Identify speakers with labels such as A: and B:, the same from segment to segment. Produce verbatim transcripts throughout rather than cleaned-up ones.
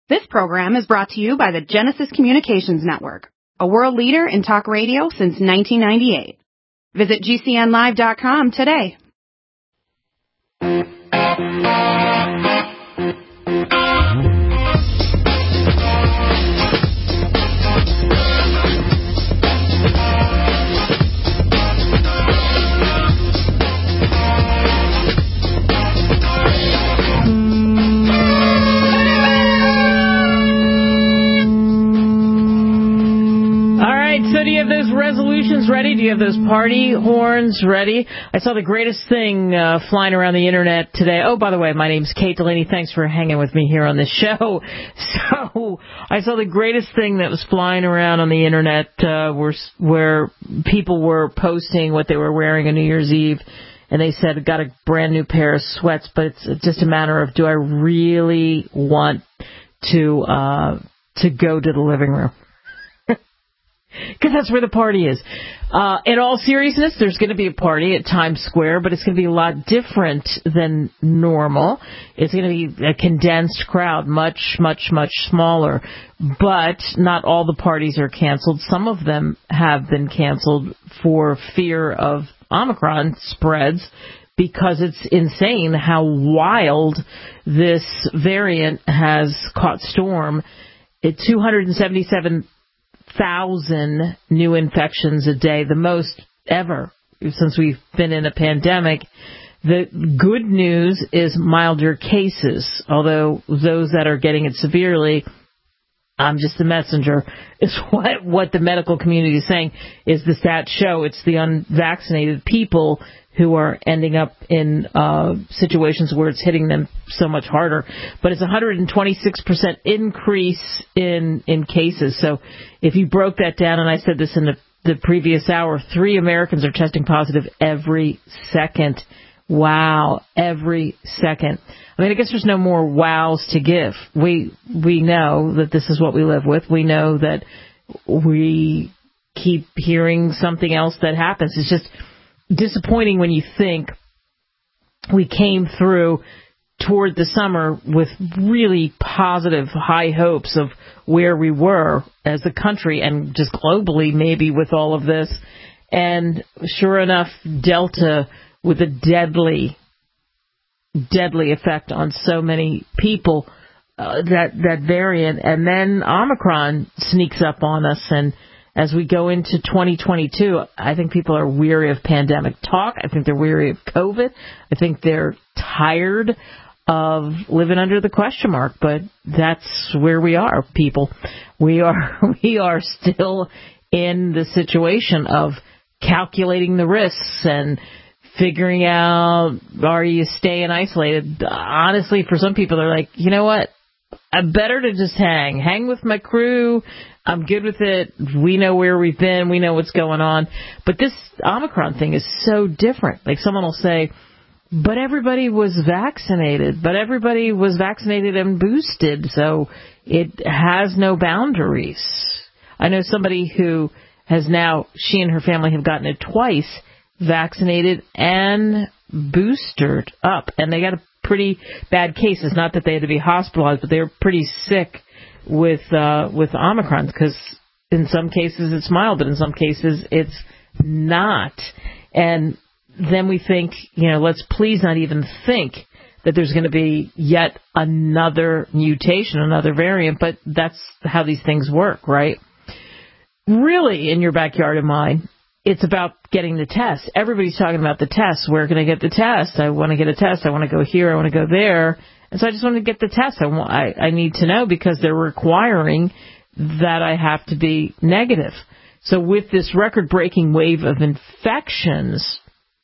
A: This program is brought to you by the Genesis Communications Network, a world leader in talk radio since nineteen ninety-eight. Visit G C N live dot com today.
B: So do you have those resolutions ready? Do you have those party horns ready? I saw the greatest thing uh, flying around the Internet today. Oh, by the way, my name's Kate Delaney. Thanks for hanging with me here on this show. So I saw the greatest thing that was flying around on the Internet uh, where, where people were posting what they were wearing on New Year's Eve. And they said, got a brand new pair of sweats, but it's just a matter of, do I really want to uh, to go to the living room? Because that's where the party is. Uh, in all seriousness, there's going to be a party at Times Square, but it's going to be a lot different than normal. It's going to be a condensed crowd, much, much, much smaller. But not all the parties are canceled. Some of them have been canceled for fear of Omicron spreads, because it's insane how wild this variant has caught storm. At two hundred seventy-seven thousand new infections a day, the most ever since we've been in a pandemic. The good news is milder cases, although those that are getting it severely, I'm just the messenger, is what, what the medical community is saying. Is the stats show it's the unvaccinated people who are ending up in uh, situations where it's hitting them so much harder. But it's a one hundred twenty-six percent increase in, in cases. So if you broke that down, and I said this in the, the previous hour, three Americans are testing positive every second. Wow, every second. I mean, I guess there's no more wows to give. We we know that this is what we live with. We know that we keep hearing something else that happens. It's just disappointing when you think we came through toward the summer with really positive high hopes of where we were as a country and just globally maybe with all of this. And sure enough, Delta with a deadly, deadly effect on so many people, uh, that, that variant. And then Omicron sneaks up on us. And as we go into twenty twenty-two, I think people are weary of pandemic talk. I think they're weary of COVID. I think they're tired of living under the question mark. But that's where we are, people. We are we are still in the situation of calculating the risks and figuring out, are you staying isolated? Honestly, for some people, they're like, you know what? I'm better to just hang. Hang with my crew. I'm good with it. We know where we've been. We know what's going on. But this Omicron thing is so different. Like someone will say, but everybody was vaccinated. But everybody was vaccinated and boosted. So it has no boundaries. I know somebody who has now, she and her family have gotten it twice, vaccinated and boosted up. And they got a pretty bad case. It's not that they had to be hospitalized, but they were pretty sick with uh, with Omicron, because in some cases it's mild, but in some cases it's not. And then we think, you know, let's please not even think that there's going to be yet another mutation, another variant, but that's how these things work, right? Really, in your backyard and mine, it's about getting the test. Everybody's talking about the test. Where can I get the test? I want to get a test. I want to go here. I want to go there. And so I just want to get the test. I, want, I, I need to know, because they're requiring that I have to be negative. So with this record-breaking wave of infections,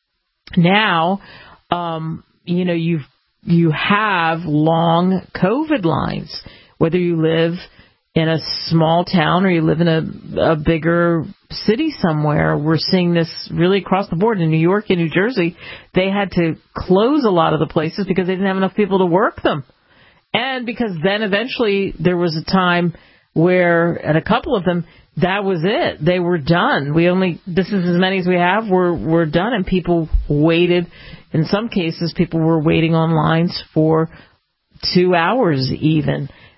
B: now, um, you know, you've, you have long COVID lines, whether you live in a small town or you live in a, a bigger city somewhere. We're seeing this really across the board. In New York and New Jersey, they had to close a lot of the places because they didn't have enough people to work them. And because then eventually there was a time where, at a couple of them, that was it. They were done. We only, this is as many as we have, we're, we're done. And people waited. In some cases, people were waiting on lines for two hours even.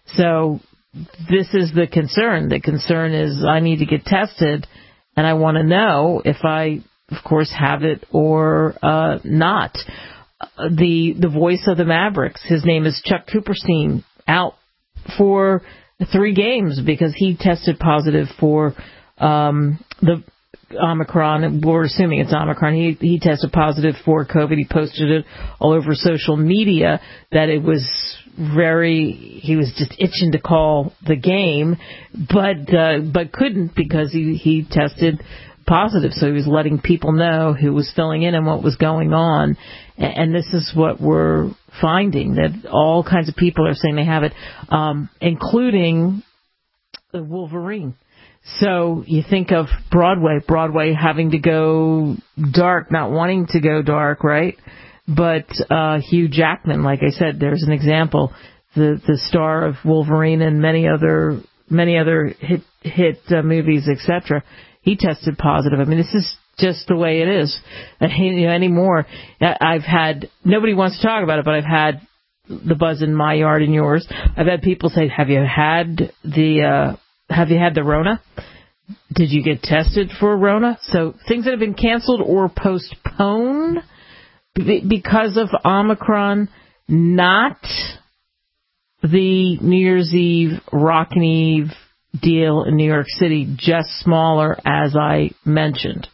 B: So this is the concern. The concern is I need to get tested, and I want to know if I, of course, have it or uh, not. The the voice of the Mavericks, his name is Chuck Cooperstein, out for three games because he tested positive for um, the Omicron. We're assuming it's Omicron. He he tested positive for COVID. He posted it all over social media that it was very, he was just itching to call the game, but uh, but couldn't because he, he tested positive. So he was letting people know who was filling in and what was going on. And this is what we're finding, that all kinds of people are saying they have it, um, including the Wolverine. So you think of Broadway, Broadway having to go dark, not wanting to go dark, right? But uh, Hugh Jackman, like I said, there's an example, the the star of Wolverine and many other many other hit hit uh, movies, et cetera. He tested positive. I mean, this is just the way it is. Uh, you know, anymore, I've had, nobody wants to talk about it, but I've had the buzz in my yard and yours. I've had people say, "Have you had the uh, Have you had the Rona? Did you get tested for Rona?" So things that have been canceled or postponed because of Omicron, not the New Year's Eve, Rockin' Eve deal in New York City, just smaller, as I mentioned.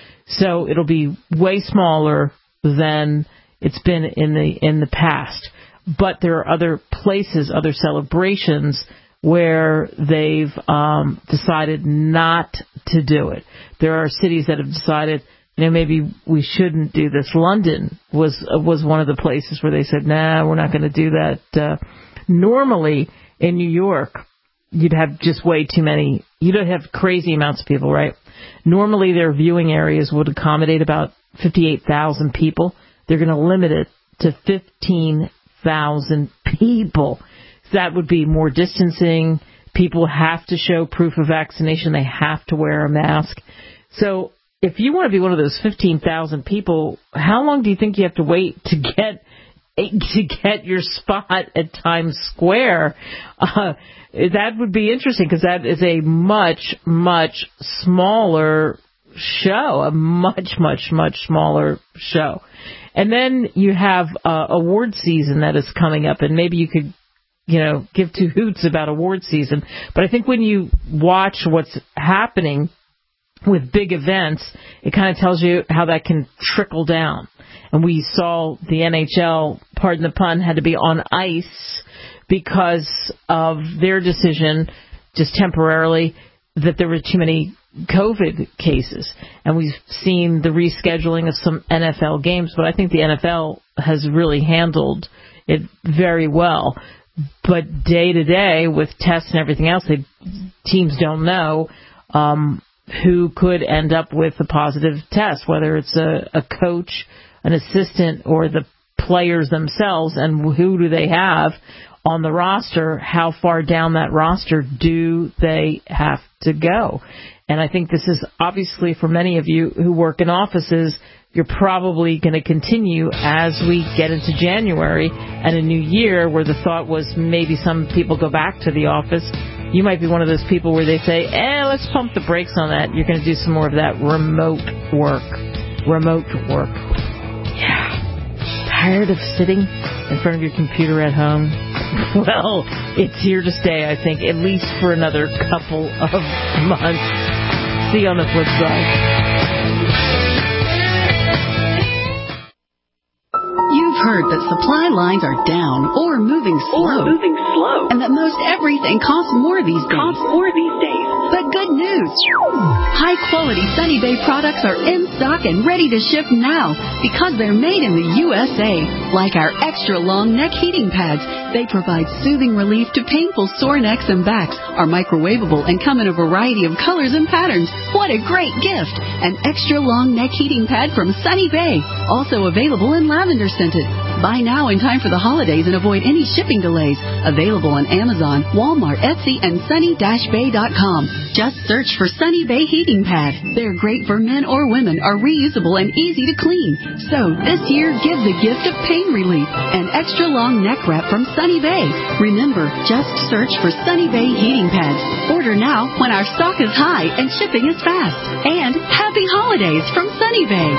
B: So it'll be way smaller than it's been in the in the past. But there are other places, other celebrations where they've um, decided not to do it. There are cities that have decided, you know, maybe we shouldn't do this. London was was one of the places where they said, nah, we're not going to do that. Uh, normally in New York, you'd have just way too many. You'd have crazy amounts of people, right? Normally their viewing areas would accommodate about fifty-eight thousand people. They're going to limit it to fifteen thousand people. That would be more distancing. People have to show proof of vaccination. They have to wear a mask. So if you want to be one of those fifteen thousand people, how long do you think you have to wait to get to get your spot at Times Square? Uh, that would be interesting because that is a much, much smaller show, a much, much, much smaller show. And then you have uh, award season that is coming up, and maybe you could, you know, give two hoots about award season. But I think when you watch what's happening with big events, it kind of tells you how that can trickle down. And we saw the N H L, pardon the pun, had to be on ice because of their decision, just temporarily, that there were too many COVID cases. And we've seen the rescheduling of some N F L games, but I think the N F L has really handled it very well. But day to day, with tests and everything else, they, teams don't know um, who could end up with a positive test, whether it's a, a coach, an assistant, or the players themselves, and who do they have on the roster, how far down that roster do they have to go. And I think this is obviously, for many of you who work in offices, you're probably going to continue as we get into January and a new year, where the thought was maybe some people go back to the office. You might be one of those people where they say, eh, let's pump the brakes on that. You're going to do some more of that remote work. Remote work. Yeah. Tired of sitting in front of your computer at home? Well, it's here to stay, I think, at least for another couple of months. See you on the flip side.
C: You've heard that supply lines are down or moving slow,
D: or moving slow,
C: and that most everything costs more these days.
D: Costs more these days.
C: But good news! High-quality Sunny Bay products are in stock and ready to ship now because they're made in the U S A. Like our extra-long neck heating pads, they provide soothing relief to painful sore necks and backs, are microwavable, and come in a variety of colors and patterns. What a great gift! An extra-long neck heating pad from Sunny Bay, also available in lavender scented. Buy now in time for the holidays and avoid any shipping delays. Available on Amazon, Walmart, Etsy, and sunny dash bay dot com. Just search for Sunny Bay Heating Pad. They're great for men or women, are reusable and easy to clean. So this year, give the gift of pain relief. An extra long neck wrap from Sunny Bay. Remember, just search for Sunny Bay Heating Pads. Order now when our stock is high and shipping is fast. And happy holidays from Sunny Bay.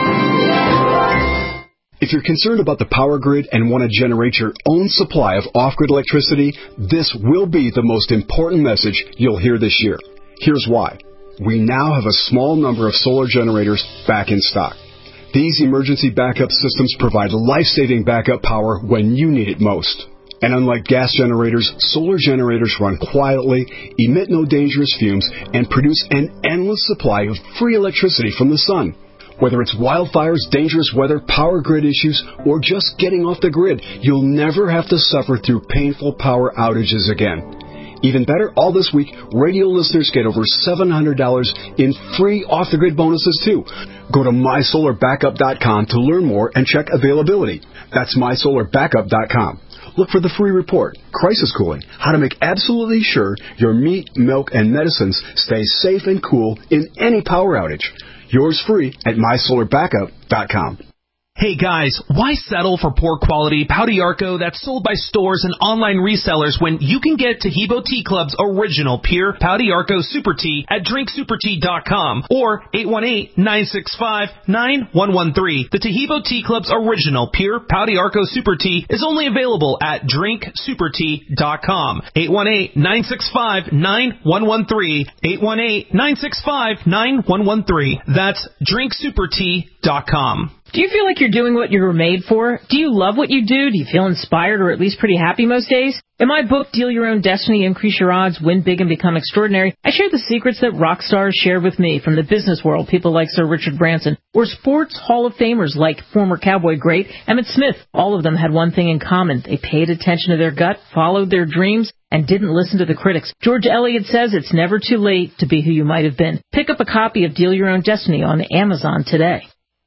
D: If you're concerned about the power grid and want to generate your own supply of off-grid electricity, this will be the most important message you'll hear this year. Here's why. We now have a small number of solar generators back in stock. These emergency backup systems provide life-saving backup power when you need it most. And unlike gas generators, solar generators run quietly, emit no dangerous fumes, and produce an endless supply of free electricity from the sun. Whether it's wildfires, dangerous weather, power grid issues, or just getting off the grid, you'll never have to suffer through painful power outages again. Even better, all this week, radio listeners get over seven hundred dollars in free off-the-grid bonuses, too. Go to my solar backup dot com to learn more and check availability. That's my solar backup dot com. Look for the free report, Crisis Cooling, how to make absolutely sure your meat, milk, and medicines stay safe and cool in any power outage. Yours free at my solar backup dot com.
E: Hey guys, why settle for poor quality Pau d'Arco that's sold by stores and online resellers when you can get Taheebo Tea Club's original pure Pau d'Arco Super Tea at drink super tea dot com or eight one eight, nine six five, nine one one three. The Taheebo Tea Club's original pure Pau d'Arco Super Tea is only available at drink super tea dot com. eight one eight, nine six five, nine one one three. eight one eight, nine six five, nine one one three. That's drink super tea dot com.
B: Do you feel like you're doing what you were made for? Do you love what you do? Do you feel inspired or at least pretty happy most days? In my book, Deal Your Own Destiny, Increase Your Odds, Win Big and Become Extraordinary, I share the secrets that rock stars shared with me from the business world, people like Sir Richard Branson, or sports Hall of Famers like former Cowboy great Emmitt Smith. All of them had one thing in common. They paid attention to their gut, followed their dreams, and didn't listen to the critics. George Eliot says it's never too late to be who you might have been. Pick up a copy of Deal Your Own Destiny on Amazon today.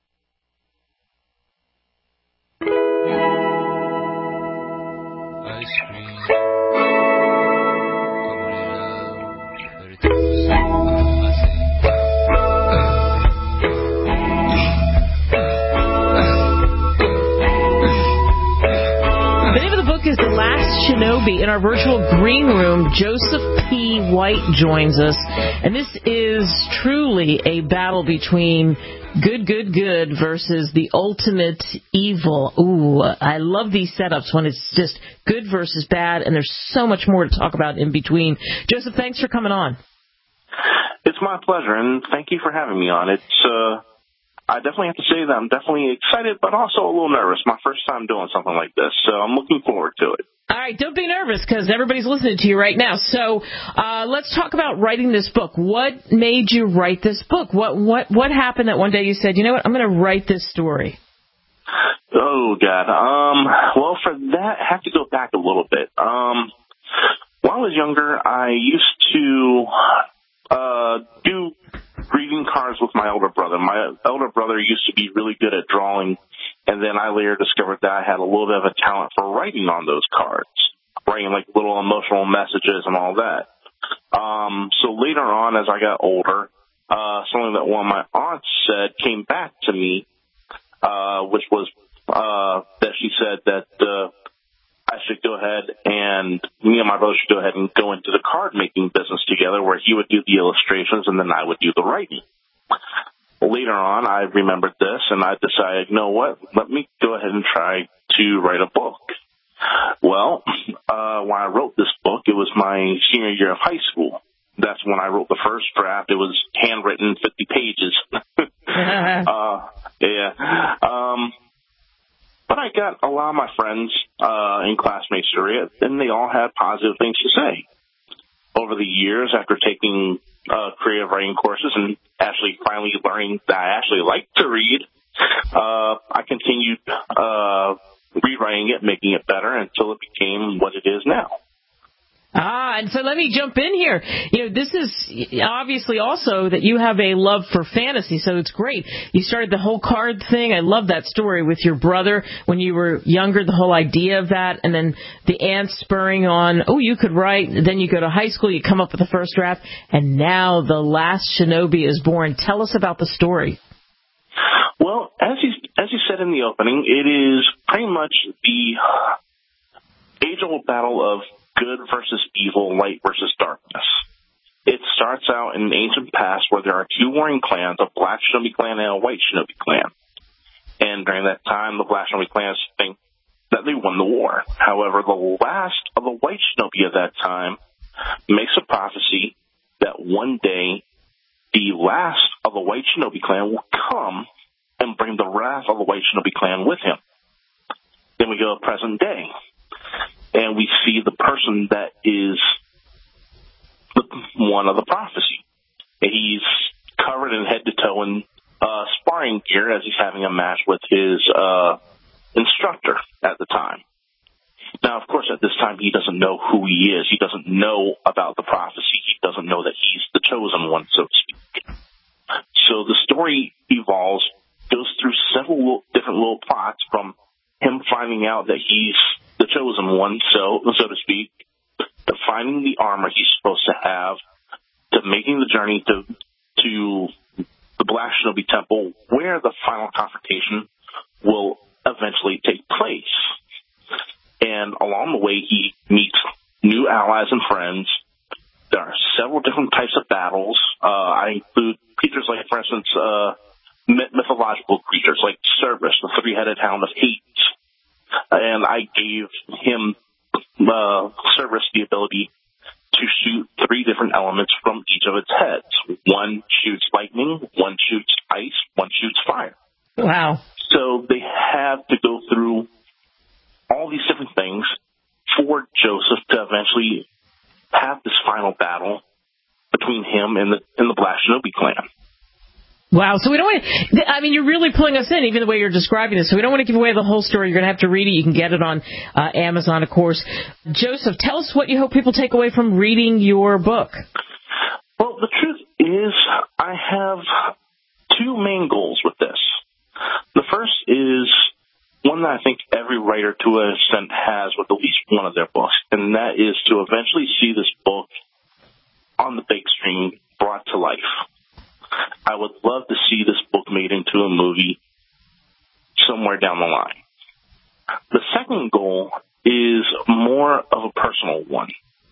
B: Is The Last Shinobi. In our virtual green room, Joseph P. White joins us, and this is truly a battle between good, good, good versus the ultimate evil. Ooh, I love these setups when it's just good versus bad, and there's so much more to talk about in between. Joseph, thanks for coming on.
F: It's my pleasure, and thank you for having me on. It's uh I definitely have to say that I'm definitely excited, but also a little nervous. My first time doing something like this, so I'm looking forward to it.
B: All right, don't be nervous because everybody's listening to you right now. So uh, let's talk about writing this book. What made you write this book? What what what happened that one day you said, you know what, I'm going to write this story?
F: Oh, God. Um, well, for that, I have to go back a little bit. Um, when I was younger, I used to uh, do greeting cards with my elder brother. My elder brother used to be really good at drawing, and then I later discovered that I had a little bit of a talent for writing on those cards, writing like little emotional messages and all that. Um, so later on, as I got older, uh, something that one of my aunts said came back to me, uh, which was uh, that she said that uh, I should go ahead and me and my brother should go ahead and go into the card making business together, where he would do the illustrations and then I would do the writing. Later on, I remembered this and I decided, you know what, let me go ahead and try to write a book. Well, uh, when I wrote this book, it was my senior year of high school. That's when I wrote the first draft. It was handwritten, fifty pages. uh, yeah. Um, But I got a lot of my friends uh, and classmates to read, and they all had positive things to say. Over the years, after taking uh, creative writing courses and actually finally learning that I actually like to read, uh, I continued uh, rewriting it, making it better until it became what it is now.
B: Ah, and so let me jump in here. You know, this is obviously also that you have a love for fantasy, so it's great. You started the whole card thing. I love that story with your brother when you were younger, the whole idea of that, and then the aunt spurring on, oh, you could write, then you go to high school, you come up with the first draft, and now The Last Shinobi is born. Tell us about the story.
F: Well, as you, as you said in the opening, it is pretty much the age-old battle of good versus evil, light versus darkness. It starts out in an ancient past where there are two warring clans, a black shinobi clan and a white shinobi clan. And during that time, the black shinobi clans think that they won the war. However, the last of the white shinobi of that time makes a prophecy that one day the last of the white shinobi clan will come and bring the wrath of the white shinobi clan with him. Then we go to present day. And we see the person that is the one of the prophecy. He's covered in head to toe in uh, sparring gear as he's having a match with his uh, instructor at the time. Now, of course, at this time, he doesn't know who he is. He doesn't know about the prophecy. He doesn't know that he's the chosen one, so to speak. So the story evolves, goes through several different little plots, from him finding out that he's the chosen one, so so to speak, to finding the armor he's supposed to have, to making the journey to to the Black Shinobi Temple, where the final confrontation will eventually take place. And along the way, he meets new allies and friends. There are several different types of battles. Uh, I include creatures like, for instance, uh, mythological creatures like Cerberus, the three-headed hound of Hades. And I gave him, uh, Cerberus, the ability to shoot three different elements from each of its heads. One shoots lightning, one shoots ice, one shoots fire.
B: Wow.
F: So they have to go through all these different things for Joseph to eventually have this final battle between him and the, and the Black Shinobi clan.
B: Wow, so we don't want to, I mean, you're really pulling us in, even the way you're describing this, so we don't want to give away the whole story. You're going to have to read it. You can get it on uh, Amazon, of course. Joseph, tell us what you hope people take away from reading your book.
F: Well, the truth is, I have two main goals with this. The first is one that I think every writer to an extent has with at least one of their books, and that is to eventually see this book on the big screen brought to life. I would love to see this book made into a movie somewhere down the line. The second goal is more of a personal one.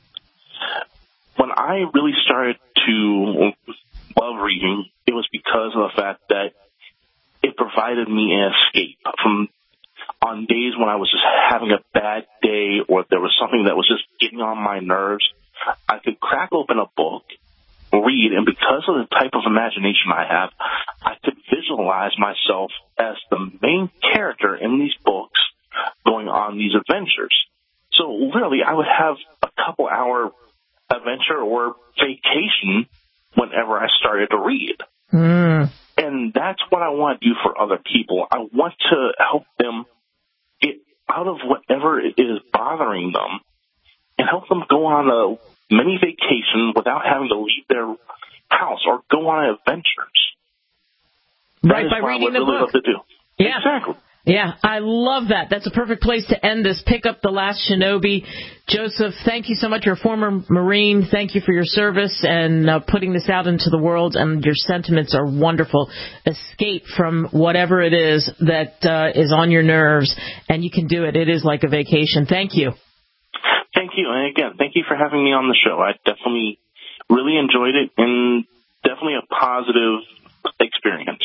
F: When I really started to love reading, it was because of the fact that it provided me an escape from on days when I was just having a bad day or there was something that was just getting on my nerves. I could crack open a book, read, and because of the type of imagination I have, I could visualize myself as the main character in these books going on these adventures. So literally, I would have a couple hour adventure or vacation whenever I started to read.
B: Mm.
F: And that's what I want to do for other people. I want to help them get out of whatever is bothering them and help them go on a mini vacation without having to leave their house or go on adventures.
B: Right,
F: that
B: by reading the
F: really
B: book.
F: Love to do.
B: Yeah.
F: Exactly.
B: Yeah, I love that. That's a perfect place to end this. Pick up The Last Shinobi. Joseph, thank you so much. You're a former Marine. Thank you for your service and uh, putting this out into the world, and your sentiments are wonderful. Escape from whatever it is that uh, is on your nerves, and you can do it. It is like a vacation. Thank you.
F: Thank you. And again, thank you for having me on the show. I definitely really enjoyed it, and definitely a positive experience.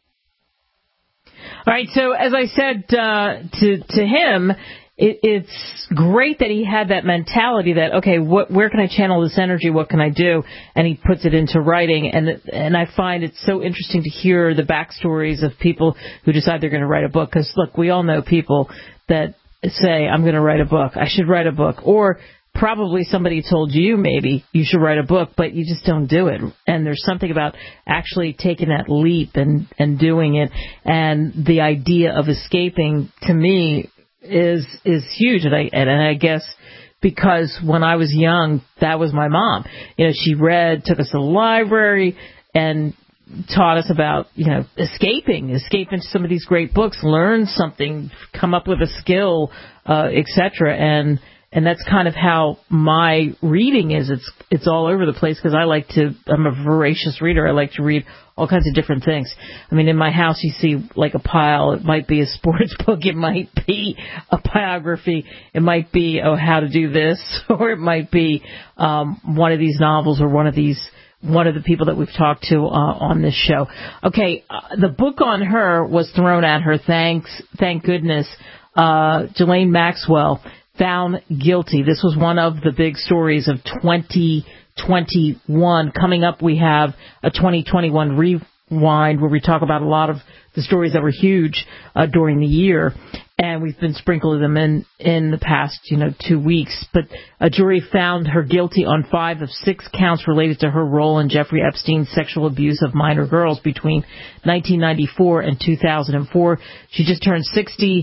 B: All right, so as I said uh, to to him, it, it's great that he had that mentality that, okay, what, where can I channel this energy? What can I do? And he puts it into writing. And and I find it so interesting to hear the backstories of people who decide they're going to write a book. Because, look, we all know people that say, I'm going to write a book. I should write a book. Or probably somebody told you maybe you should write a book, but you just don't do it. And there's something about actually taking that leap and, and doing it. And the idea of escaping, to me, is is huge. And I, and I guess because when I was young, that was my mom. You know, she read, took us to the library, and taught us about, you know, escaping, escape into some of these great books, learn something, come up with a skill, uh, et cetera. And and that's kind of how my reading is. It's it's all over the place because I like to, I'm a voracious reader. I like to read all kinds of different things. I mean, in my house, you see like a pile. It might be a sports book. It might be a biography. It might be, oh, how to do this. Or it might be um, one of these novels or one of these, one of the people that we've talked to uh, on this show. Okay, uh, the book on her was thrown at her. Thanks, thank goodness. Uh, Ghislaine Maxwell found guilty. This was one of the big stories of twenty twenty-one. Coming up, we have a twenty twenty-one rewind where we talk about a lot of the stories that were huge uh, during the year, and we've been sprinkling them in in the past, you know, two weeks. But a jury found her guilty on five of six counts related to her role in Jeffrey Epstein's sexual abuse of minor girls between nineteen ninety-four and two thousand four. She just turned sixty.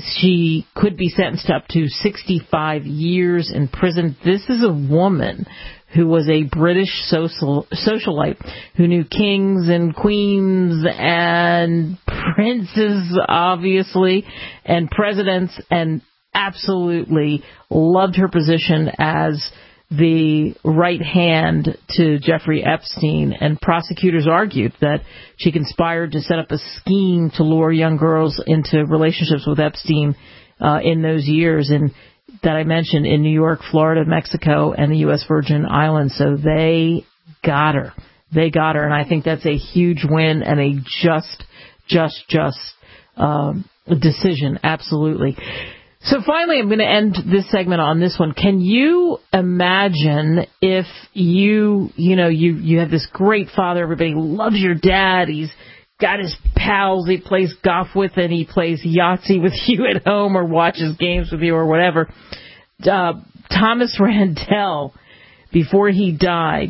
B: She could be sentenced to up to sixty-five years in prison. This is a woman who was a British social, socialite who knew kings and queens and princes, obviously, and presidents, and absolutely loved her position as the right hand to Jeffrey Epstein. And prosecutors argued that she conspired to set up a scheme to lure young girls into relationships with Epstein uh, in those years, and that I mentioned in New York, Florida, Mexico, and the U S Virgin Islands. So they got her. They got her, and I think that's a huge win and a just, just, just um, decision. Absolutely. So finally, I'm going to end this segment on this one. Can you imagine if you, you know, you, you have this great father, everybody loves your dad, he's got his pals he plays golf with, and he plays Yahtzee with you at home or watches games with you or whatever. Uh, Thomas Randall, before he died,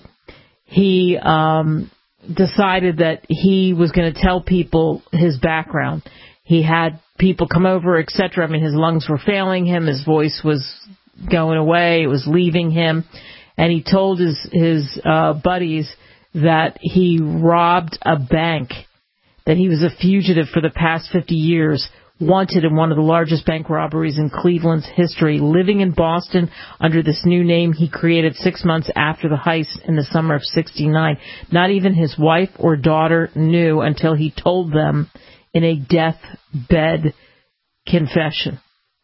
B: he um, decided that he was going to tell people his background. He had people come over, et cetera. I mean, his lungs were failing him. His voice was going away. It was leaving him. And he told his, his uh, buddies that he robbed a bank, that he was a fugitive for the past fifty years, wanted in one of the largest bank robberies in Cleveland's history, living in Boston under this new name he created six months after the heist in the summer of sixty-nine. Not even his wife or daughter knew until he told them in a deathbed confession.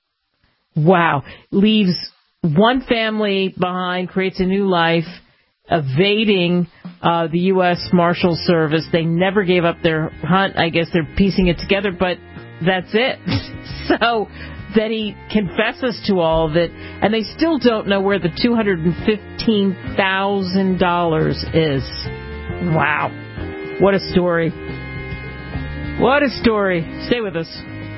B: Wow. Leaves one family behind, creates a new life, evading uh, the U S Marshal Service. They never gave up their hunt. I guess they're piecing it together, but that's it. So then he confesses to all of it, and they still don't know where the two hundred fifteen thousand dollars is. Wow. What a story. What a story. Stay with us.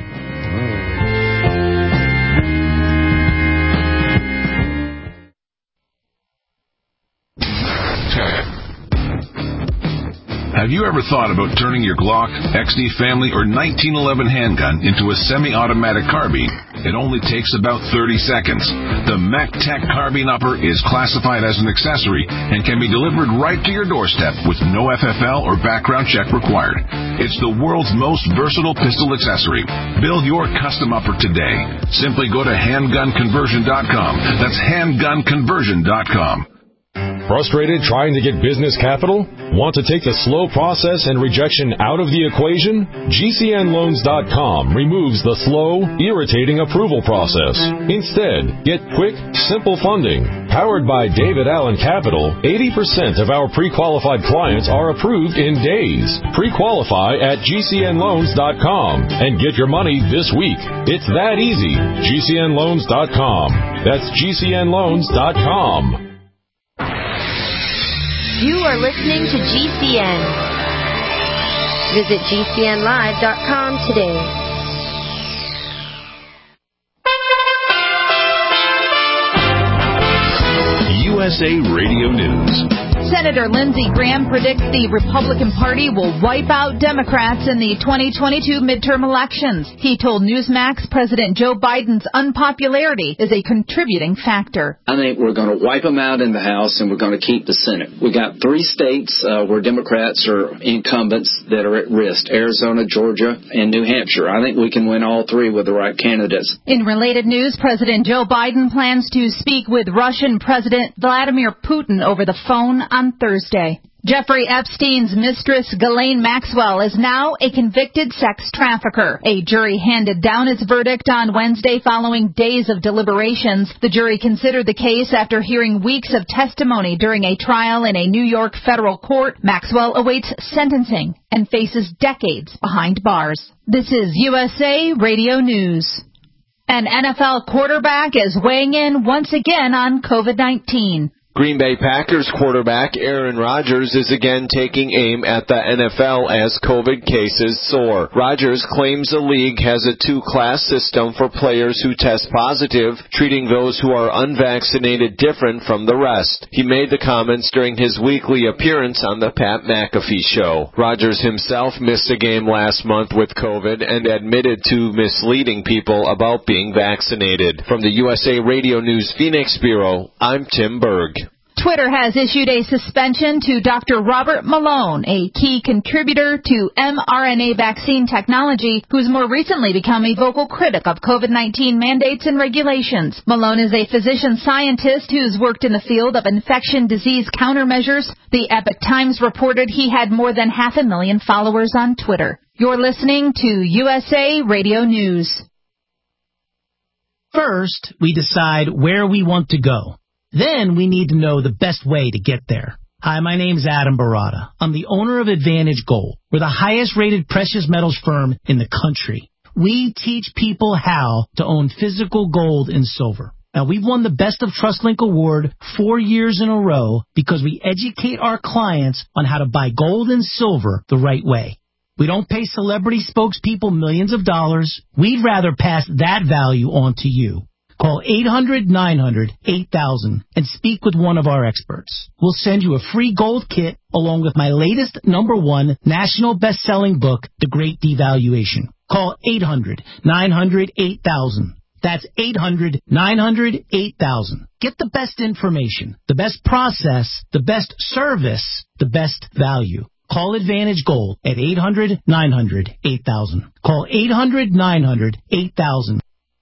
G: Have you ever thought about turning your Glock, X D Family, or nineteen eleven handgun into a semi-automatic carbine? It only takes about thirty seconds. The MacTech Carbine Upper is classified as an accessory and can be delivered right to your doorstep with no F F L or background check required. It's the world's most versatile pistol accessory. Build your custom upper today. Simply go to handgun conversion dot com. That's handgun conversion dot com.
H: Frustrated trying to get business capital? Want to take the slow process and rejection out of the equation? G C N loans dot com removes the slow, irritating approval process. Instead, get quick, simple funding. Powered by David Allen Capital, eighty percent of our pre-qualified clients are approved in days. Pre-qualify at G C N loans dot com and get your money this week. It's that easy. G C N loans dot com. That's G C N loans dot com.
I: You are listening to G C N. Visit G C N live dot com today.
J: U S A Radio News. Senator Lindsey Graham predicts the Republican Party will wipe out Democrats in the twenty twenty-two midterm elections. He told Newsmax President Joe Biden's unpopularity is a contributing factor.
K: I think we're going to wipe them out in the House and we're going to keep the Senate. We got three states uh, where Democrats are incumbents that are at risk: Arizona, Georgia, and New Hampshire. I think we can win all three with the right candidates.
J: In related news, President Joe Biden plans to speak with Russian President Vladimir Putin over the phone on Thursday. Jeffrey Epstein's mistress, Ghislaine Maxwell, is now a convicted sex trafficker. A jury handed down its verdict on Wednesday following days of deliberations. The jury considered the case after hearing weeks of testimony during a trial in a New York federal court. Maxwell awaits sentencing and faces decades behind bars. This is U S A Radio News. An N F L quarterback is weighing in once again on COVID nineteen.
L: Green Bay Packers quarterback Aaron Rodgers is again taking aim at the N F L as COVID cases soar. Rodgers claims the league has a two-class system for players who test positive, treating those who are unvaccinated different from the rest. He made the comments during his weekly appearance on the Pat McAfee Show. Rodgers himself missed a game last month with COVID and admitted to misleading people about being vaccinated. From the U S A Radio News Phoenix Bureau, I'm Tim Berg.
J: Twitter has issued a suspension to Doctor Robert Malone, a key contributor to mRNA vaccine technology, who's more recently become a vocal critic of COVID nineteen mandates and regulations. Malone is a physician scientist who's worked in the field of infection disease countermeasures. The Epoch Times reported he had more than half a million followers on Twitter. You're listening to U S A Radio News.
M: First, we decide where we want to go. Then we need to know the best way to get there. Hi, my name's Adam Barata. I'm the owner of Advantage Gold. We're the highest-rated precious metals firm in the country. We teach people how to own physical gold and silver. Now, we've won the Best of TrustLink Award four years in a row because we educate our clients on how to buy gold and silver the right way. We don't pay celebrity spokespeople millions of dollars. We'd rather pass that value on to you. Call eight hundred nine hundred eight thousand and speak with one of our experts. We'll send you a free gold kit along with my latest number one national best-selling book, The Great Devaluation. Call eight hundred nine hundred eight thousand. That's eight hundred nine hundred eight thousand. Get the best information, the best process, the best service, the best value. Call Advantage Gold at eight hundred nine hundred eight thousand. Call eight hundred nine hundred eight thousand.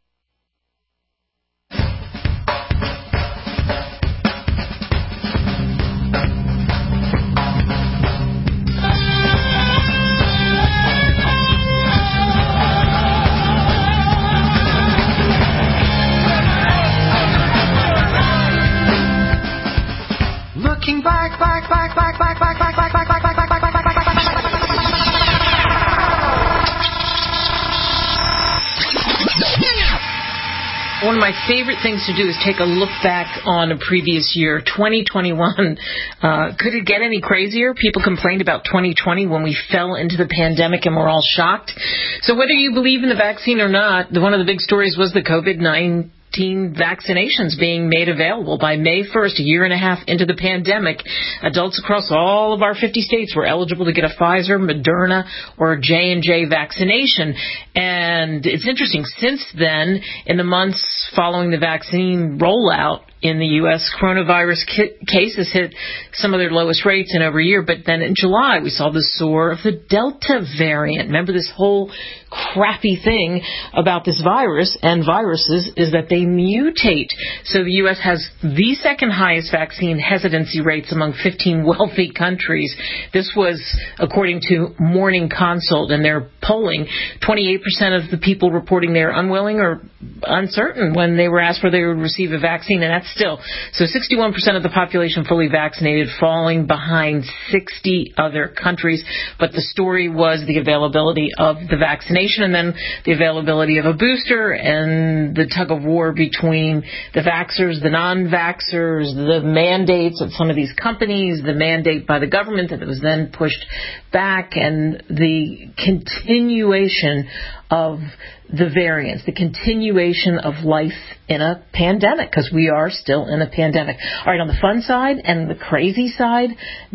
N: Looking back, back, back, back, back, back, back, back, back, back, back, back, back, back, back, back, back, back.
B: One of my favorite things to do is take a look back on a previous year, twenty twenty-one. Uh, could it get any crazier? People complained about twenty twenty when we fell into the pandemic and we're all shocked. So whether you believe in the vaccine or not, one of the big stories was the COVID nineteen vaccinations being made available. By May first, a year and a half into the pandemic, adults across all of our fifty states were eligible to get a Pfizer, Moderna, or J and J vaccination. And it's interesting, since then, in the months following the vaccine rollout in the U S, coronavirus cases hit some of their lowest rates in over a year. But then in July, we saw the soar of the Delta variant. Remember, this whole crappy thing about this virus and viruses is that they mutate. So the U S has the second highest vaccine hesitancy rates among fifteen wealthy countries. This was according to Morning Consult, and their polling, twenty-eight percent of the people reporting they're unwilling or uncertain when they were asked whether they would receive a vaccine, and that's still. So sixty-one percent of the population fully vaccinated, falling behind sixty other countries. But the story was the availability of the vaccination and then the availability of a booster and the tug of war between the vaxxers, the non-vaxxers, the mandates of some of these companies, the mandate by the government that was then pushed back, and the continuation of the variants, the continuation of life in a pandemic, because we are still in a pandemic. All right, on the fun side and the crazy side,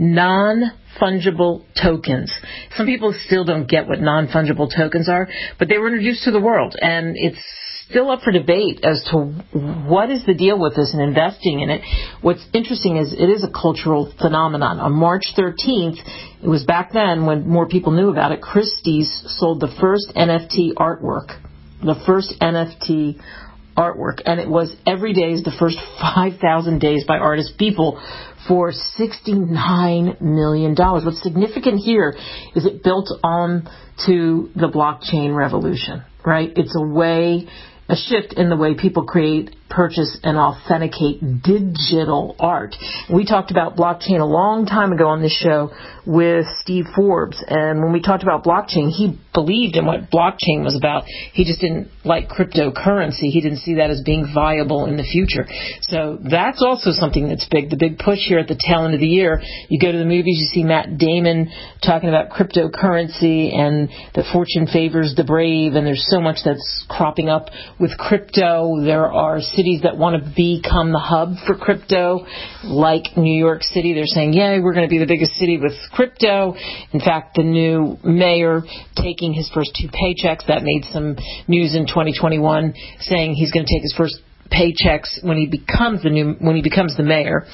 B: non-fungible tokens. Some people still don't get what non-fungible tokens are, but they were introduced to the world, and it's still up for debate as to what is the deal with this and investing in it. What's interesting is it is a cultural phenomenon. On March thirteenth, it was back then when more people knew about it, Christie's sold the first N F T artwork. The first N F T artwork. And it was every day is the first five thousand days by artist people for sixty-nine million dollars. What's significant here is it built on to the blockchain revolution, right? It's a way, a shift in the way people create, purchase, and authenticate digital art. We talked about blockchain a long time ago on this show with Steve Forbes, and when we talked about blockchain, he believed in what blockchain was about. He just didn't like cryptocurrency. He didn't see that as being viable in the future. So that's also something that's big. The big push here at the tail end of the year, you go to the movies, you see Matt Damon talking about cryptocurrency and that fortune favors the brave, and there's so much that's cropping up with crypto. There are cities that want to become the hub for crypto, like New York City. They're saying, yeah, we're going to be the biggest city with crypto. In fact, the new mayor taking his first two paychecks, that made some news in twenty twenty-one, saying he's going to take his first paychecks when he becomes the new when he becomes the mayor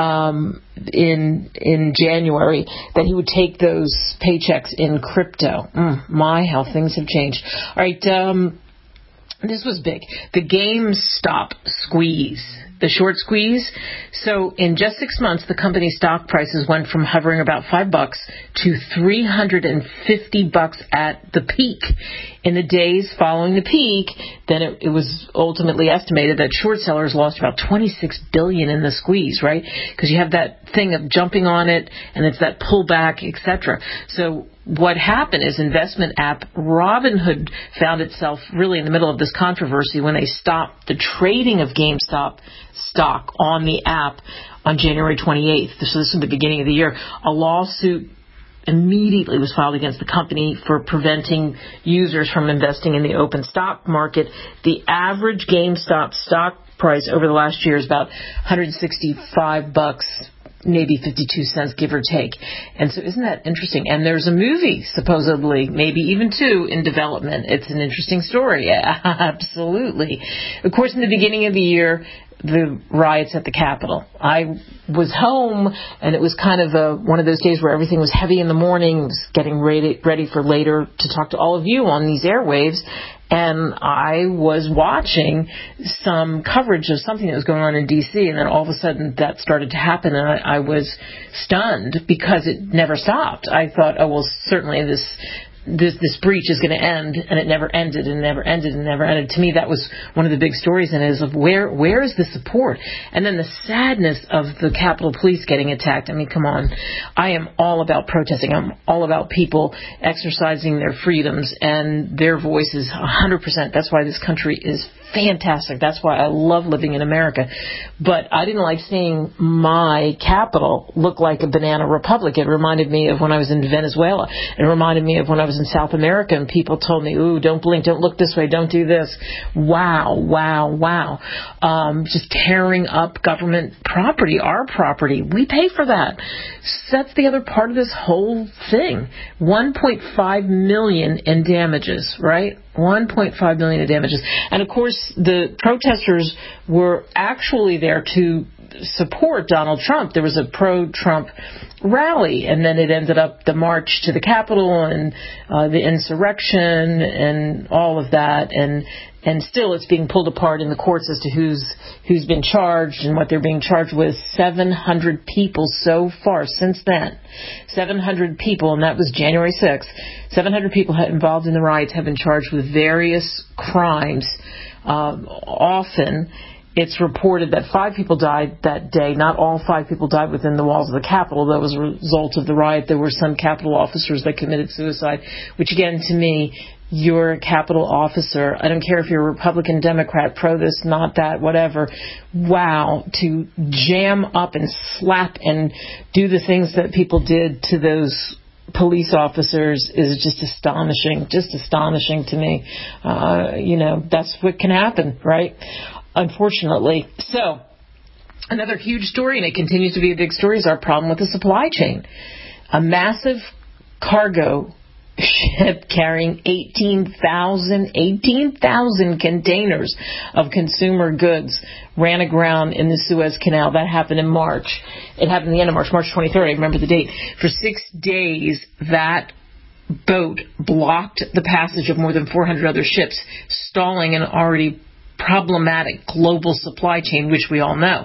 B: um, in in January, that he would take those paychecks in crypto. Mm, my, how things have changed. All right. Um, This was big. The GameStop squeeze, the short squeeze. So in just six months, the company's stock prices went from hovering about five bucks to three hundred fifty bucks at the peak. In the days following the peak, then it, it was ultimately estimated that short sellers lost about twenty-six billion dollars in the squeeze, right? Because you have that thing of jumping on it, and it's that pullback, et cetera. So what happened is investment app Robinhood found itself really in the middle of this controversy when they stopped the trading of GameStop stock on the app on January twenty-eighth. So this was the beginning of the year. A lawsuit immediately was filed against the company for preventing users from investing in the open stock market. The average GameStop stock price over the last year is about one hundred sixty-five bucks, maybe fifty-two cents, give or take. And so isn't that interesting? And there's a movie, supposedly, maybe even two, in development. It's an interesting story. Absolutely. Of course, in the beginning of the year, the riots at the Capitol. I was home, and it was kind of a, one of those days where everything was heavy in the mornings, getting ready, ready for later to talk to all of you on these airwaves. And I was watching some coverage of something that was going on in D C, and then all of a sudden that started to happen, and I, I was stunned because it never stopped. I thought, oh, well, certainly this This this breach is going to end, and it never ended and never ended and never ended. To me, that was one of the big stories in it, is of where where is the support? And then the sadness of the Capitol Police getting attacked. I mean, come on. I am all about protesting. I'm all about people exercising their freedoms, and their voice is one hundred percent. That's why this country is fantastic. That's why I love living in America. But I didn't like seeing my capital look like a banana republic. It reminded me of when I was in Venezuela. It reminded me of when I was in South America, and people told me, ooh, don't blink, don't look this way, don't do this. Wow, wow, wow. Um, just tearing up government property, our property. We pay for that. So that's the other part of this whole thing. one point five million dollars in damages, right? one point five million dollars in damages. And of course, the protesters were actually there to support Donald Trump. There was a pro-Trump rally, and then it ended up the march to the Capitol and uh, the insurrection and all of that, and and still it's being pulled apart in the courts as to who's who's been charged and what they're being charged with. seven hundred people so far since then. seven hundred people, and that was January sixth. seven hundred people involved in the riots have been charged with various crimes. Um, often it's reported that five people died that day. Not all five people died within the walls of the Capitol. That was a result of the riot. There were some Capitol officers that committed suicide, which, again, to me, you're a Capitol officer. I don't care if you're a Republican, Democrat, pro this, not that, whatever. Wow, to jam up and slap and do the things that people did to those police officers is just astonishing, just astonishing to me. Uh, you know, that's what can happen, right? Unfortunately. So, another huge story, and it continues to be a big story, is our problem with the supply chain. A massive cargo ship carrying eighteen thousand containers of consumer goods ran aground in the Suez Canal. That happened in March. It happened at the end of March, March twenty-third. I remember the date. For six days, that boat blocked the passage of more than four hundred other ships, stalling an already problematic global supply chain, which we all know.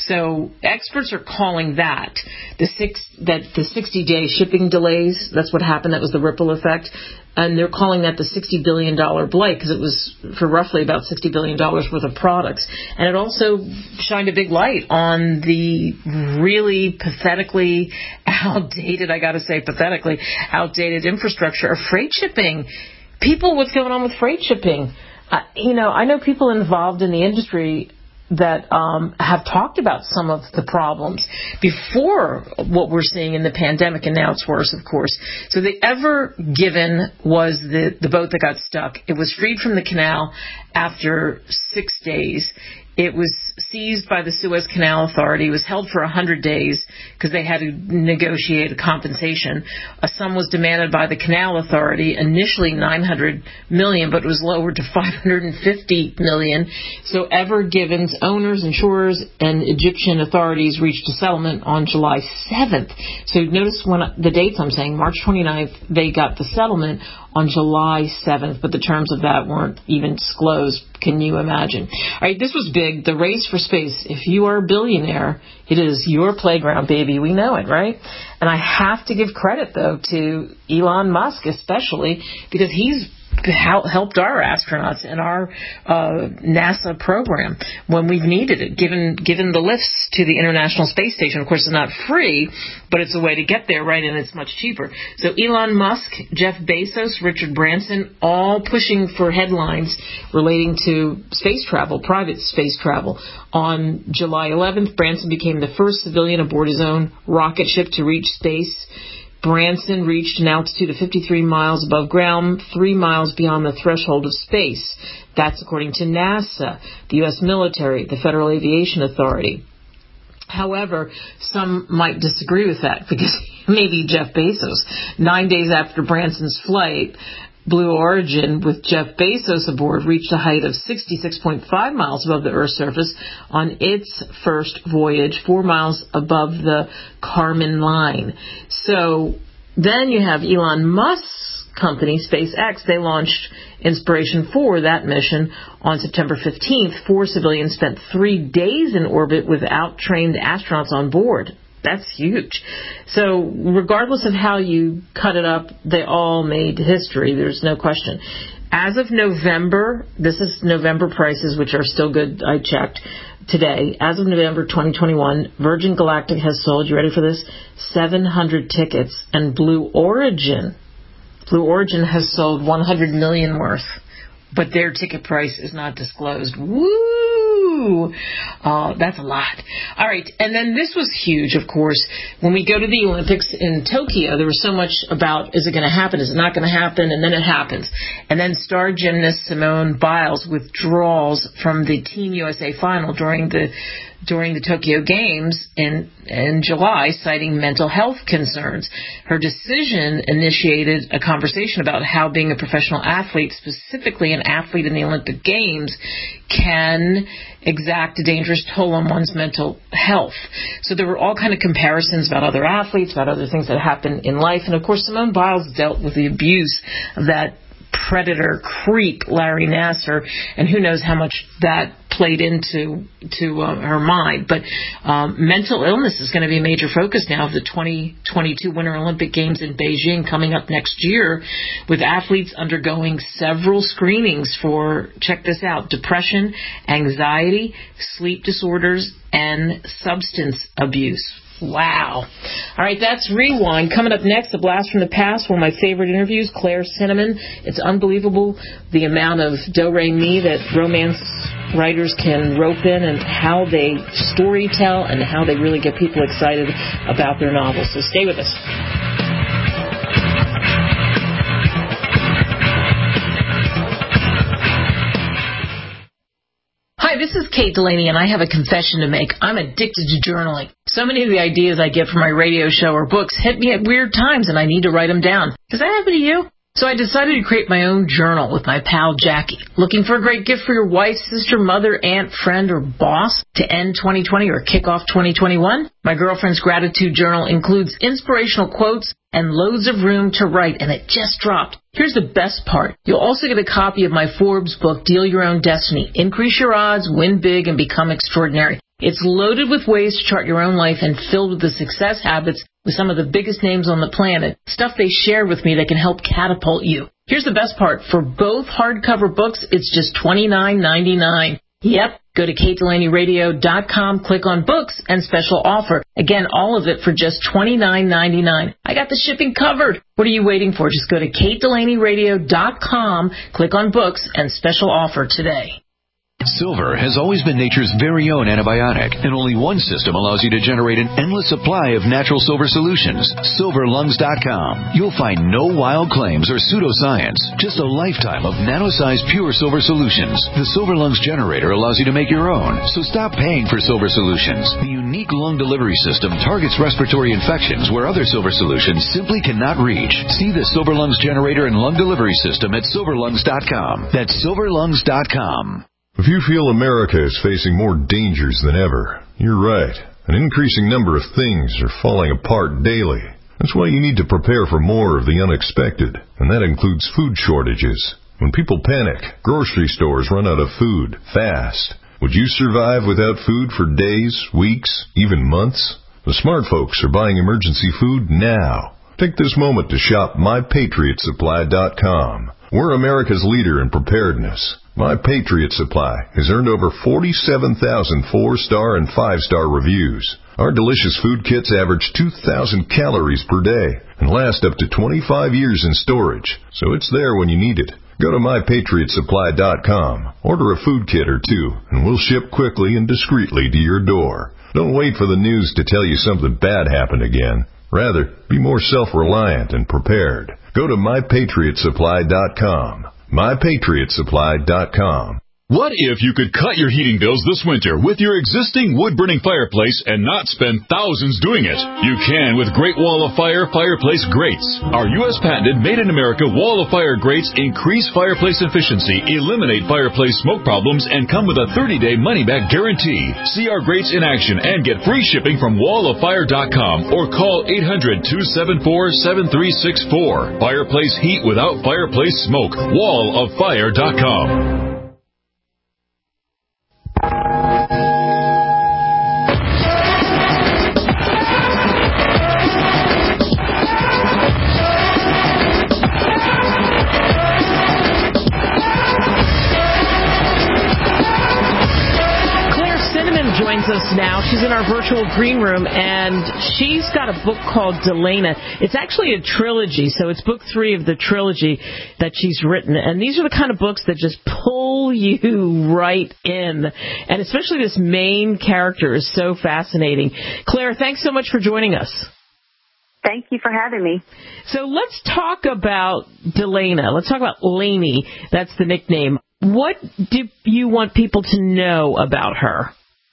B: So experts are calling that the six that the sixty-day shipping delays. That's what happened. That was the ripple effect. And they're calling that the sixty billion dollars blight because it was for roughly about sixty billion dollars worth of products. And it also shined a big light on the really pathetically outdated, I got to say pathetically, outdated infrastructure of freight shipping. People, what's going on with freight shipping? Uh, you know, I know people involved in the industry that um, have talked about some of the problems before what we're seeing in the pandemic, and now it's worse, of course. So the Ever Given was the, the boat that got stuck. It was freed from the canal after six days. It was seized by the Suez Canal Authority. It was held for one hundred days because they had to negotiate a compensation. A sum was demanded by the Canal Authority, initially nine hundred million dollars, but it was lowered to five hundred fifty million dollars. So Ever Given's owners, insurers, and Egyptian authorities reached a settlement on July seventh. So notice when the dates I'm saying, March twenty-ninth, they got the settlement on July seventh, but the terms of that weren't even disclosed. Can you imagine? All right, this was big. The race for space. If you are a billionaire, it is your playground, baby. We know it, right? And I have to give credit, though, to Elon Musk especially, because he's helped our astronauts in our uh, NASA program when we've needed it, given given the lifts to the International Space Station. Of course, it's not free, but it's a way to get there, right, and it's much cheaper. So Elon Musk, Jeff Bezos, Richard Branson, all pushing for headlines relating to space travel, private space travel. On July eleventh, Branson became the first civilian aboard his own rocket ship to reach space. Branson reached an altitude of fifty-three miles above ground, three miles beyond the threshold of space. That's according to NASA, the U S military, the Federal Aviation Authority. However, some might disagree with that because maybe Jeff Bezos. Nine days after Branson's flight, Blue Origin, with Jeff Bezos aboard, reached a height of sixty-six point five miles above the Earth's surface on its first voyage, four miles above the Kármán line. So then you have Elon Musk's company, SpaceX. They launched Inspiration four, that mission, on September fifteenth. Four civilians spent three days in orbit without trained astronauts on board. That's huge. So regardless of how you cut it up, they all made history. There's no question. As of November, this is November prices, which are still good, I checked today. As of November twenty twenty-one, Virgin Galactic has sold, you ready for this, seven hundred tickets. And Blue Origin, Blue Origin has sold one hundred million worth. But their ticket price is not disclosed. Woo! Uh, that's a lot. All right. And then this was huge, of course. When we go to the Olympics in Tokyo, there was so much about, is it going to happen? Is it not going to happen? And then it happens. And then star gymnast Simone Biles withdraws from the Team U S A final during the during the Tokyo Games in, in July, citing mental health concerns. Her decision initiated a conversation about how being a professional athlete, specifically an athlete in the Olympic Games, can exact a dangerous toll on one's mental health. So there were all kind of comparisons about other athletes, about other things that happen in life. And, of course, Simone Biles dealt with the abuse of that predator creep, Larry Nassar, and who knows how much that played into to uh, her mind. But um, mental illness is going to be a major focus now of the twenty twenty-two Winter Olympic Games in Beijing coming up next year, with athletes undergoing several screenings for, check this out, depression, anxiety, sleep disorders, and substance abuse. Wow. All right, that's Rewind. Coming up next, a blast from the past, one of my favorite interviews, Claire Cinnamon. It's unbelievable the amount of do-re-mi that romance writers can rope in and how they story tell and how they really get people excited about their novels. So stay with us. this is Kate Delaney, and I have a confession to make. I'm addicted to journaling. So many of the ideas I get from my radio show or books hit me at weird times, and I need to write them down. Does that happen to you? So I decided to create my own journal with my pal Jackie. Looking for a great gift for your wife, sister, mother, aunt, friend, or boss to end twenty twenty or kick off twenty twenty-one? My girlfriend's gratitude journal includes inspirational quotes and loads of room to write, and it just dropped. Here's the best part. You'll also get a copy of my Forbes book, Deal Your Own Destiny. Increase your odds, win big, and become extraordinary. It's loaded with ways to chart your own life and filled with the success habits with some of the biggest names on the planet, stuff they shared with me that can help catapult you. Here's the best part. For both hardcover books, it's just twenty-nine ninety-nine. Yep. Go to kate delaney radio dot com, click on books, and special offer. Again, all of it for just twenty-nine ninety-nine. I got the shipping covered. What are you waiting for? Just go to kate delaney radio dot com, click on books, and special offer today.
O: Silver has always been nature's very own antibiotic, and only one system allows you to generate an endless supply of natural silver solutions. silver lungs dot com. You'll find no wild claims or pseudoscience, just a lifetime of nano-sized pure silver solutions. The Silver Lungs generator allows you to make your own, so stop paying for silver solutions. The unique lung delivery system targets respiratory infections where other silver solutions simply cannot reach. See the Silver Lungs generator and lung delivery system at silver lungs dot com. That's silver lungs dot com.
P: If you feel America is facing more dangers than ever, you're right. An increasing number of things are falling apart daily. That's why you need to prepare for more of the unexpected, and that includes food shortages. When people panic, grocery stores run out of food fast. Would you survive without food for days, weeks, even months? The smart folks are buying emergency food now. Take this moment to shop my patriot supply dot com. We're America's leader in preparedness. My Patriot Supply has earned over forty-seven thousand four-star and five-star reviews. Our delicious food kits average two thousand calories per day and last up to twenty-five years in storage, so it's there when you need it. Go to my patriot supply dot com, order a food kit or two, and we'll ship quickly and discreetly to your door. Don't wait for the news to tell you something bad happened again. Rather, be more self-reliant and prepared. Go to my patriot supply dot com. my patriot supply dot com.
Q: What if you could cut your heating bills this winter with your existing wood-burning fireplace and not spend thousands doing it? You can with Great Wall of Fire Fireplace Grates. Our U S patented made-in-America Wall of Fire grates increase fireplace efficiency, eliminate fireplace smoke problems, and come with a thirty-day money-back guarantee. See our grates in action and get free shipping from wall of fire dot com or call eight hundred, two seven four, seven three six four. Fireplace heat without fireplace smoke. wall of fire dot com.
B: Joins us now. She's in our virtual green room, and she's got a book called Delana. It's actually a trilogy, so it's book three of the trilogy that she's written. And these are the kind of books that just pull you right in. And especially this main character is so fascinating. Claire, thanks so much for joining us.
R: Thank you for having me.
B: So let's talk about Delana. Let's talk about Lainey. That's the nickname. What do you want people to know about her?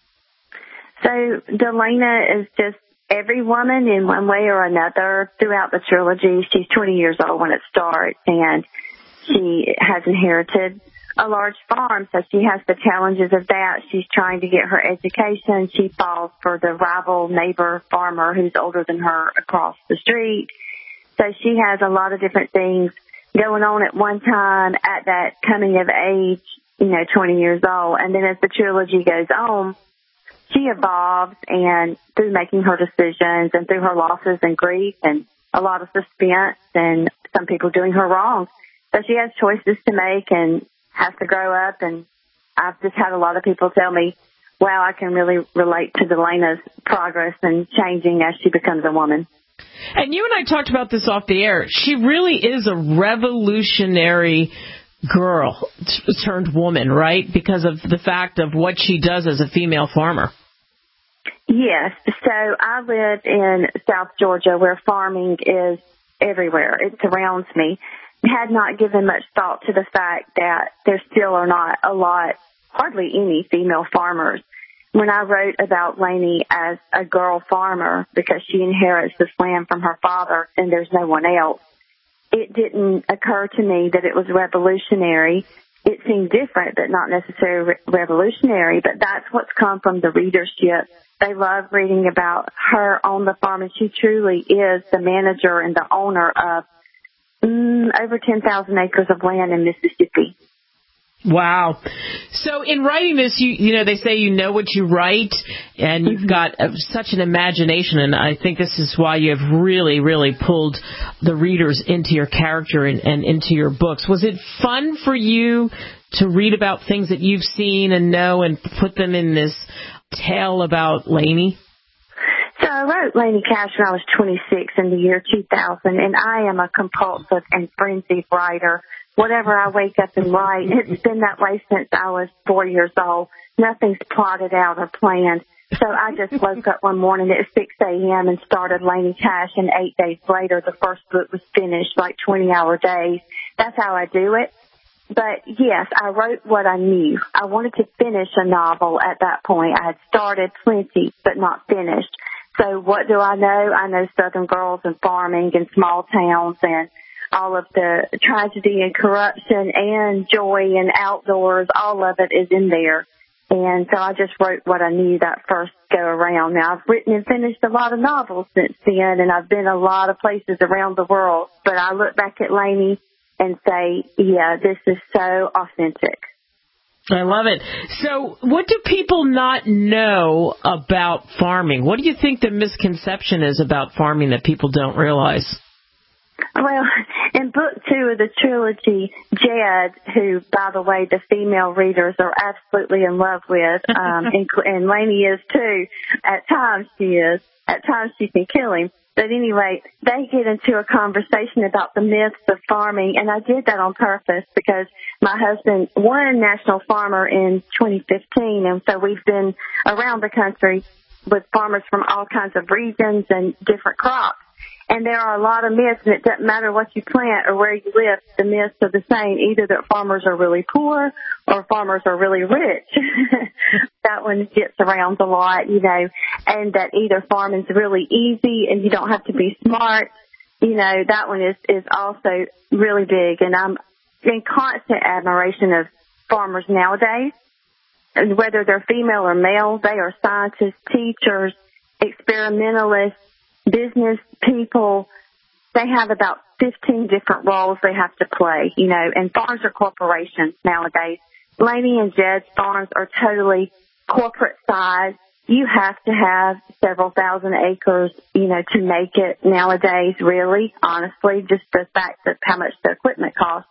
R: So Delana is just every woman in one way or another throughout the trilogy. She's twenty years old when it starts, and she has inherited a large farm, so she has the challenges of that. She's trying to get her education. She falls for the rival neighbor farmer who's older than her across the street. So she has a lot of different things going on at one time at that coming of age, you know, twenty years old. And then as the trilogy goes on, she evolves, and through making her decisions and through her losses and grief and a lot of suspense and some people doing her wrong. So she has choices to make and has to grow up. And I've just had a lot of people tell me, wow, I can really relate to Delana's progress and changing as she becomes a woman.
B: And you and I talked about this off the air. She really is a revolutionary girl turned woman, right? Because of the fact of what she does as a female farmer.
R: Yes. So I live in South Georgia where farming is everywhere. It surrounds me. Had not given much thought to the fact that there still are not a lot hardly any female farmers. When I wrote about Lainey as a girl farmer because she inherits this land from her father and there's no one else, it didn't occur to me that it was revolutionary. It seemed different, but not necessarily re- revolutionary. But that's what's come from the readership. They love reading about her on the farm, and she truly is the manager and the owner of mm, over ten thousand acres of land in Mississippi.
B: Wow. So in writing this, you you know, they say you know what you write, and you've got uh, such an imagination, and I think this is why you have really, really pulled the readers into your character and, and into your books. Was it fun for you to read about things that you've seen and know and put them in this tale about Lainey?
R: So I wrote Lainey Cash when I was twenty-six in the year two thousand, and I am a compulsive and frenzied writer. Whatever I wake up and write, it's been that way since I was four years old. Nothing's plotted out or planned. So I just woke up one morning at six a.m. and started Lainey Cash, and eight days later the first book was finished, like twenty-hour days. That's how I do it. But, yes, I wrote what I knew. I wanted to finish a novel at that point. I had started plenty, but not finished. So what do I know? I know Southern girls and farming and small towns and all of the tragedy and corruption and joy and outdoors, all of it is in there. And so I just wrote what I knew that first go around. Now, I've written and finished a lot of novels since then, and I've been a lot of places around the world. But I look back at Lainey and say, yeah, this is so authentic.
B: I love it. So what do people not know about farming? What do you think the misconception is about farming that people don't realize?
R: Well, in book two of the trilogy, Jed, who, by the way, the female readers are absolutely in love with, um, and, and Lainey is too. At times she is. At times she can kill him. But anyway, they get into a conversation about the myths of farming, and I did that on purpose because my husband won National Farmer in twenty fifteen, and so we've been around the country with farmers from all kinds of regions and different crops. And there are a lot of myths, and it doesn't matter what you plant or where you live, the myths are the same, either that farmers are really poor or farmers are really rich. That one gets around a lot, you know, and that either farming's really easy and you don't have to be smart. You know, that one is, is also really big, and I'm in constant admiration of farmers nowadays. And whether they're female or male, they are scientists, teachers, experimentalists, business people. They have about fifteen different roles they have to play, you know, and farms are corporations nowadays. Lainey and Jed's farms are totally corporate size. You have to have several thousand acres, you know, to make it nowadays, really, honestly, just the fact of how much the equipment costs.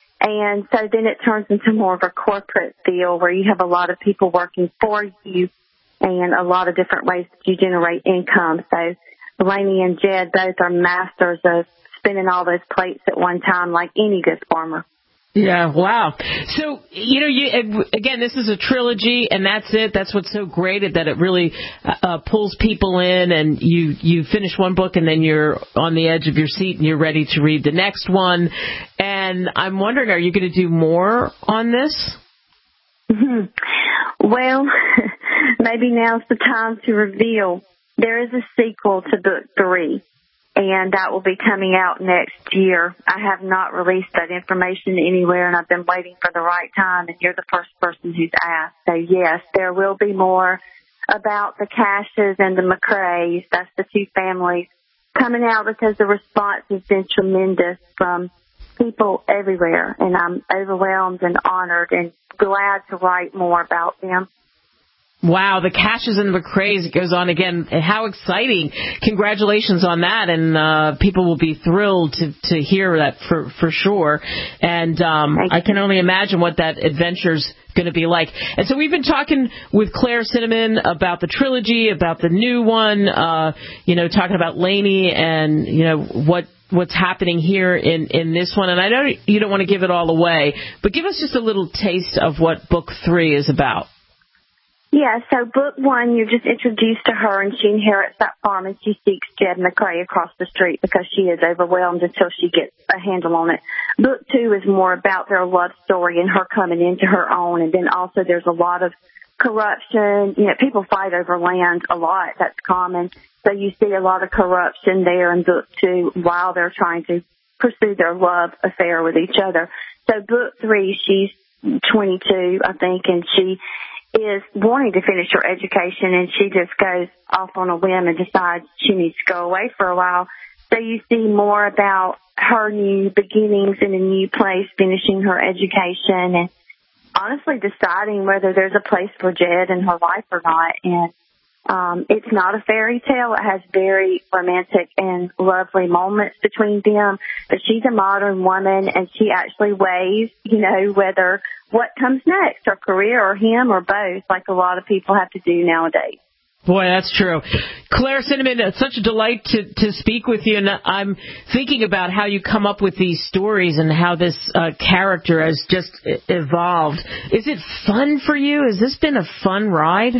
R: And so then it turns into more of a corporate deal where you have a lot of people working for you and a lot of different ways that you generate income. So Lainey and Jed both are masters of spinning all those plates at one time like any good farmer.
B: Yeah, wow. So, you know, you, again, this is a trilogy, and that's it. That's what's so great, that it really uh, pulls people in, and you, you finish one book, and then you're on the edge of your seat, and you're ready to read the next one. And I'm wondering, are you going to do more on this?
R: Mm-hmm. Well, maybe now's the time to reveal. There is a sequel to book three, and that will be coming out next year. I have not released that information anywhere, and I've been waiting for the right time, and you're the first person who's asked. So, yes, there will be more about the Cashes and the McCraes. That's the two families coming out because the response has been tremendous from people everywhere, and I'm overwhelmed and honored and glad to write more about them.
B: Wow, the Cashes and the McCraes, it goes on again. How exciting. Congratulations on that, and uh, people will be thrilled to, to hear that for, for sure. And um, I can only imagine what that adventure's going to be like. And so we've been talking with Claire Cinnamon about the trilogy, about the new one, uh, you know, talking about Lainey and, you know, what what's happening here in, in this one. And I know you don't want to give it all away, but give us just a little taste of what book three is about.
R: Yeah, so book one, you're just introduced to her, and she inherits that farm, and she seeks Jed McCrae across the street because she is overwhelmed until she gets a handle on it. Book two is more about their love story and her coming into her own, and then also there's a lot of corruption. You know, people fight over land a lot. That's common. So you see a lot of corruption there in book two while they're trying to pursue their love affair with each other. So book three, she's twenty-two, I think, and she is wanting to finish her education, and she just goes off on a whim and decides she needs to go away for a while. So you see more about her new beginnings in a new place, finishing her education, and honestly deciding whether there's a place for Jed in her life or not. And um, it's not a fairy tale. It has very romantic and lovely moments between them. But she's a modern woman, and she actually weighs, you know, whether what comes next, her career or him or both, like a lot of people have to do nowadays.
B: Boy, that's true. Claire Cinnamon, it's such a delight to, to speak with you, and I'm thinking about how you come up with these stories and how this uh, character has just evolved. Is it fun for you? Has this been a fun ride?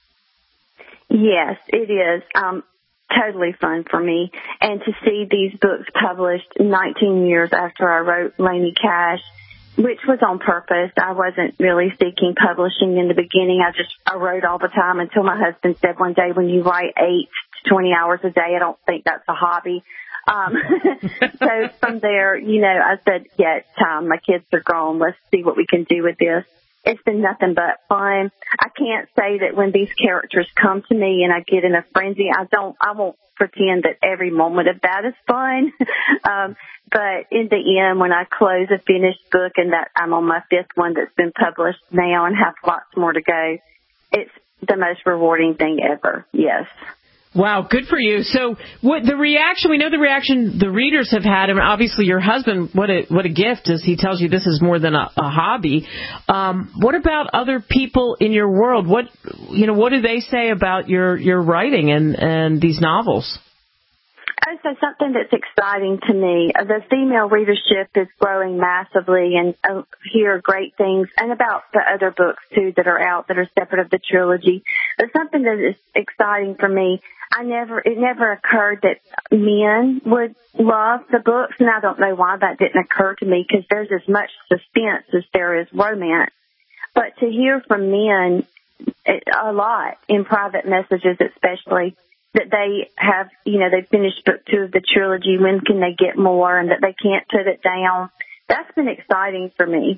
R: Yes, it is. Um, totally fun for me. And to see these books published nineteen years after I wrote Lainey Cash, which was on purpose. I wasn't really seeking publishing in the beginning. I just I wrote all the time until my husband said one day, when you write eight to twenty hours a day, I don't think that's a hobby. Um, so from there, you know, I said, yeah, it's time. My kids are grown. Let's see what we can do with this. It's been nothing but fun. I can't say that when these characters come to me and I get in a frenzy, I don't, I won't pretend that every moment of that is fun. um, but in the end, when I close a finished book, and that I'm on my fifth one that's been published now and have lots more to go, it's the most rewarding thing ever. Yes.
B: Wow, good for you. So what the reaction, we know the reaction the readers have had, and obviously your husband, what a what a gift, as he tells you this is more than a, a hobby. Um, what about other people in your world? What, you know, what do they say about your, your writing and, and these novels?
R: Oh, so something that's exciting to me. The female readership is growing massively, and I hear great things, and about the other books, too, that are out that are separate of the trilogy. But something that is exciting for me, I never, it never occurred that men would love the books, and I don't know why that didn't occur to me, because there's as much suspense as there is romance. But to hear from men a lot in private messages, especially, that they have, you know, they've finished book two of the trilogy, when can they get more, and that they can't put it down. That's been exciting for me.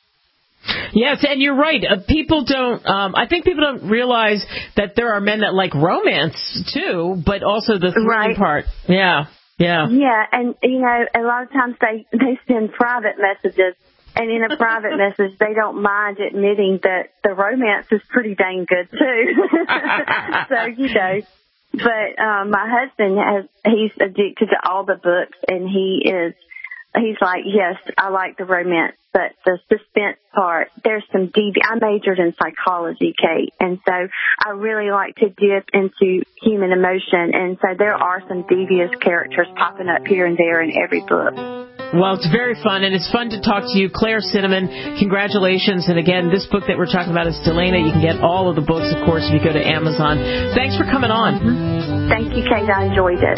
B: Yes, and you're right. Uh, people don't, um, I think people don't realize that there are men that like romance, too, but also the thrilling
R: right.
B: part. Yeah, yeah.
R: Yeah, and, you know, a lot of times they, they send private messages, and in a private message, they don't mind admitting that the romance is pretty dang good, too. So, you know. But um, my husband, has he's addicted to all the books, and he is, he's like, yes, I like the romance, but the suspense part, there's some devi- I majored in psychology, Kate, and so I really like to dip into human emotion, and so there are some devious characters popping up here and there in every book.
B: Well, it's very fun, and it's fun to talk to you. Claire Cinnamon, congratulations. And again, this book that we're talking about is Delana. You can get all of the books, of course, if you go to Amazon. Thanks for coming on.
R: Mm-hmm. Thank you, Kate. I enjoyed it.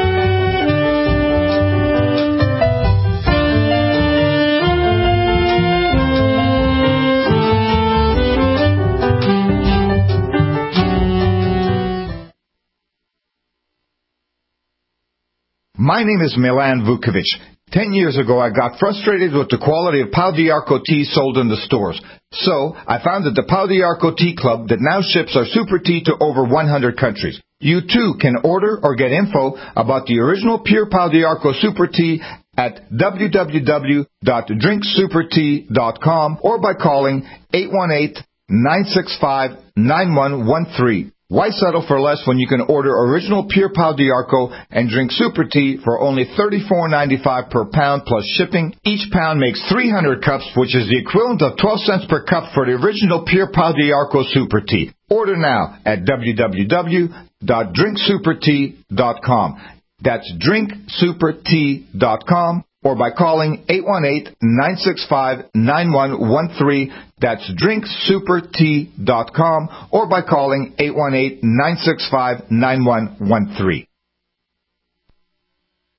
S: My name is Milan Vukovic. Ten years ago, I got frustrated with the quality of Pau d'Arco tea sold in the stores. So, I founded the Pau d'Arco Tea Club that now ships our super tea to over one hundred countries. You too can order or get info about the original pure Pau d'Arco super tea at w w w dot drink super tea dot com or by calling eight one eight, nine six five, nine one one three. Why settle for less when you can order original pure Pau d'Arco and drink super tea for only thirty-four ninety-five per pound plus shipping? Each pound makes three hundred cups, which is the equivalent of twelve cents per cup for the original pure Pau d'Arco super tea. Order now at w w w dot drink super tea dot com. That's drink super tea dot com. or by calling eight one eight, nine six five, nine one one three. That's drink super tea dot com or by calling eight one eight, nine six five, nine one one three.